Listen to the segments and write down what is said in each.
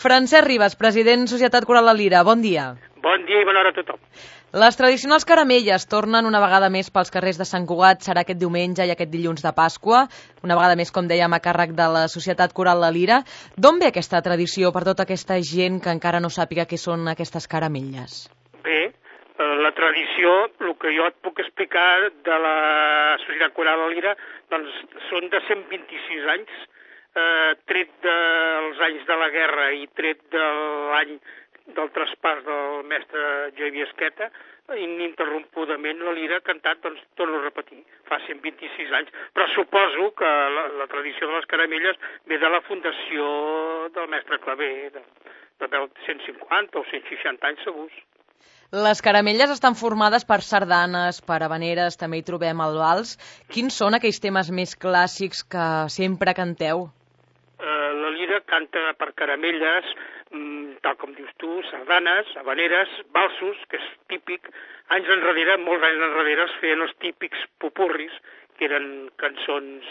Francesc Ribas, president Societat Coral La Lira, bon dia. Bon dia i bona hora a tothom. Les tradicionals caramelles tornen una vegada més pels carrers de Sant Cugat, serà aquest diumenge i aquest dilluns de Pasqua, una vegada més, com dèiem, a càrrec de la Societat Coral La Lira. D'on ve aquesta tradició per tota aquesta gent que encara no sàpiga què són aquestes caramelles? Bé, la tradició, el que jo et puc explicar de la Societat Coral La Lira, doncs són de 126 anys, tret dels anys de la guerra i tret de l'any del traspàs del mestre Xavier Esqueta, ininterrompudament la Lira ha cantat, doncs, torno a repetir, fa 126 anys. Però suposo que la tradició de les caramelles ve de la fundació del mestre Clavé, de 150 o 160 anys segurs. Les caramelles estan formades per sardanes, per habaneres, també hi trobem el vals. Quins són aquells temes més clàssics que sempre canteu? La Lira canta per caramelles, tal com dius tu, sardanes, habaneres, valsos, que és típic. Anys enrere, molts anys enrere, es feien els típics popurris, que eren cançons,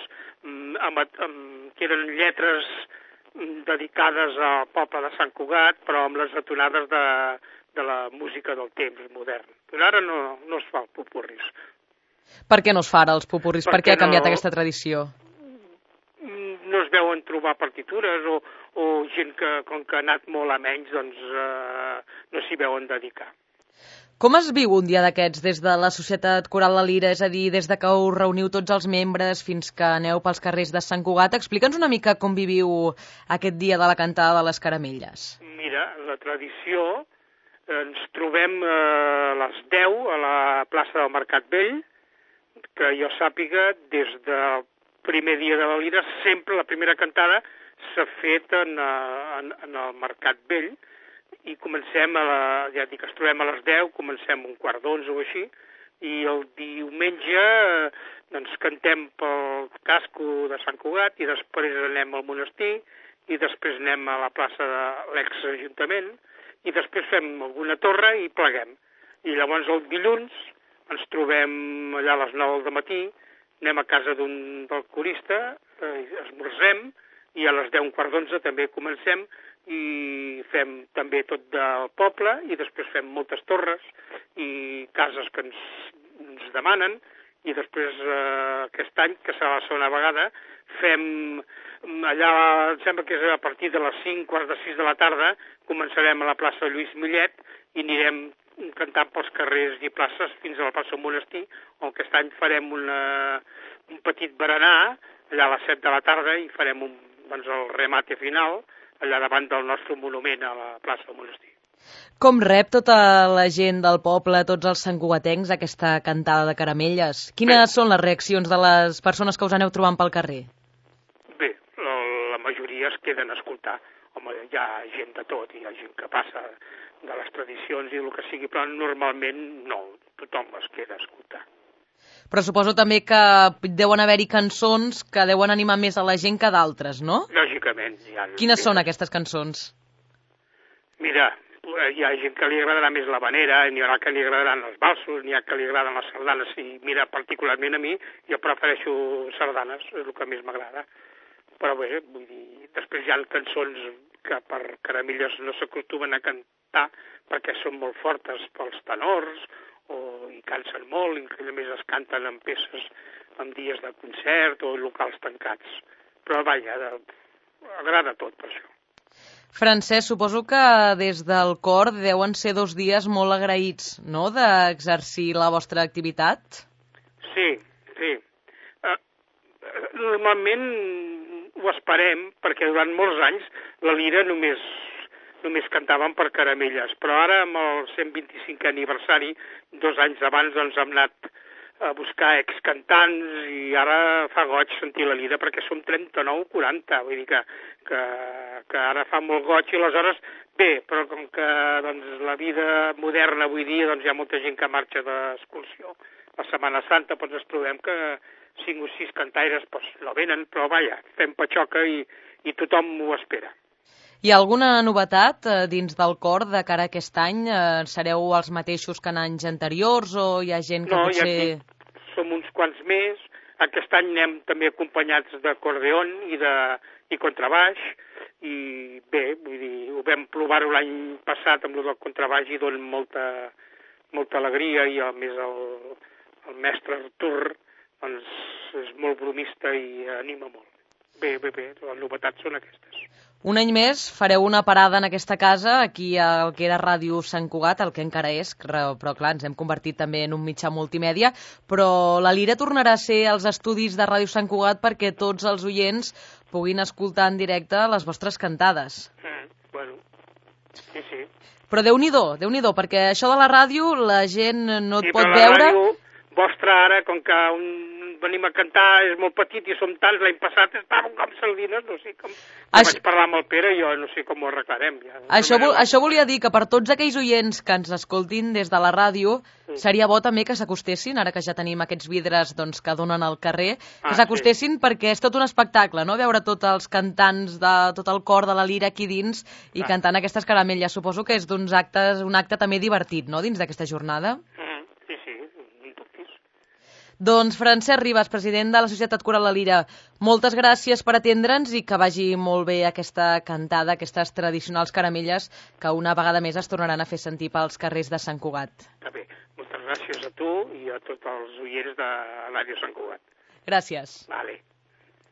que eren lletres dedicades al poble de Sant Cugat, però amb les detonades de la música del temps modern. Però ara no es fa el popurris. Per què no es fa ara els popurris? Per què ha canviat aquesta tradició? No es veuen trobar partitures o gent que, com que ha anat molt a menys, doncs no s'hi veuen dedicar. Com es viu un dia d'aquests des de la Societat Coral La Lira, és a dir, des de que us reuniu tots els membres fins que aneu pels carrers de Sant Cugat? Explica'ns una mica com viviu aquest dia de la cantada de les caramelles. Mira, la tradició, ens trobem a les 10 a la plaça del Mercat Vell, que jo sàpiga, des del primer dia de la Lira, sempre la primera cantada s'ha fet en el Mercat Vell i comencem ja dic, ens trobem a les 10, comencem un quart d'11 o així, i el diumenge doncs cantem pel casco de Sant Cugat i després anem al monestir i després anem a la plaça de l'ex-ajuntament i després fem alguna torre i pleguem. I llavors el dilluns ens trobem allà a les 9 del matí, anem a casa del corista, esmorzem, i a les 10, un quart d'11 també comencem i fem també tot del poble i després fem moltes torres i cases que ens demanen i després aquest any, que serà la segona vegada, fem allà, em sembla que és a partir de les 5, quarts de 6 de la tarda, començarem a la plaça Lluís Millet i anirem cantant pels carrers i places fins a la plaça del Monestir, on aquest any farem un petit berenar allà a les 7 de la tarda i farem el remate final allà davant del nostre monument a la plaça del Monestir. Com rep tota la gent del poble, tots els santcugatencs, aquesta cantada de caramelles? Quines són les reaccions de les persones que us aneu trobant pel carrer? Bé, la majoria es queden a escoltar. Home, hi ha gent de tot, hi ha gent que passa de les tradicions i el que sigui, però normalment no, tothom es queda a escoltar. Però suposo també que deuen haver-hi cançons que deuen animar més a la gent que d'altres, no? Lògicament. Quines són aquestes cançons? Mira, hi ha gent que li agradarà més l'habanera, n'hi haurà que li agradaran els valsos, n'hi ha que li agraden les sardanes, i mira, particularment a mi, jo prefereixo sardanes, és el que més m'agrada. Però bé, vull dir, després hi ha cançons que per caramelles no s'acostumen a cantar perquè són molt fortes pels tenors i cansen molt, i a més es canten en peces en dies de concert o locals tancats. Però vaja, agrada tot per això. Francesc, suposo que des del cor deuen ser 2 dies molt agraïts, no?, d'exercir la vostra activitat? Sí. Normalment ho esperem, perquè durant molts anys la Lira només cantaven per caramelles, però ara amb el 125è aniversari, 2 anys abans, doncs hem anat a buscar excantants i ara fa goig sentir la Lira perquè som 39 o 40, vull dir que ara fa molt goig i aleshores bé, però com que doncs, la vida moderna avui dia doncs, hi ha molta gent que marxa d'excursió. La Setmana Santa doncs, ens trobem que 5 o 6 cantaires no venen, però vaja, fem patxoca i tothom ho espera. Hi ha alguna novetat dins del cor de cara a aquest any? Sereu els mateixos que en anys anteriors o hi ha gent que potser... No, som uns quants més. Aquest any anem també acompanyats d'acordeon i contrabaix i bé, vull dir, ho vam provar-ho l'any passat amb el del contrabaix i dona molta alegria, i a més el mestre Artur doncs, és molt bromista i anima molt. Bé, les novetats són aquestes. Un any més fareu una parada en aquesta casa, aquí al que era Ràdio Sant Cugat, el que encara és, però clar, ens hem convertit també en un mitjà multimèdia, però la Lira tornarà a ser als estudis de Ràdio Sant Cugat perquè tots els oients puguin escoltar en directe les vostres cantades. Bueno, sí. Però Déu-n'hi-do, perquè això de la ràdio la gent no et pot veure. La ràdio vostra ara, com que venim a cantar, és molt petit i som tants, l'any passat estàvem com sardines, no sé com... Vaig parlar amb el Pere i jo no sé com ho arreglarem. Ja. Això volia dir que per tots aquells oients que ens escoltin des de la ràdio, seria bo també que s'acostessin, ara que ja tenim aquests vidres doncs, que donen al carrer, que s'acostessin perquè és tot un espectacle, no? Veure tots els cantants, tot el cor de la Lira aquí dins i cantant aquestes caramelles. Suposo que és un acte també divertit, no?, dins d'aquesta jornada. Sí, un dubtis. Doncs Francesc Ribas, president de la Societat Coral La Lira, moltes gràcies per atendre'ns i que vagi molt bé aquesta cantada, aquestes tradicionals caramelles que una vegada més es tornaran a fer sentir pels carrers de Sant Cugat. Està bé, moltes gràcies a tu i a tots els oients de l'àrea Sant Cugat. Gràcies. Vale.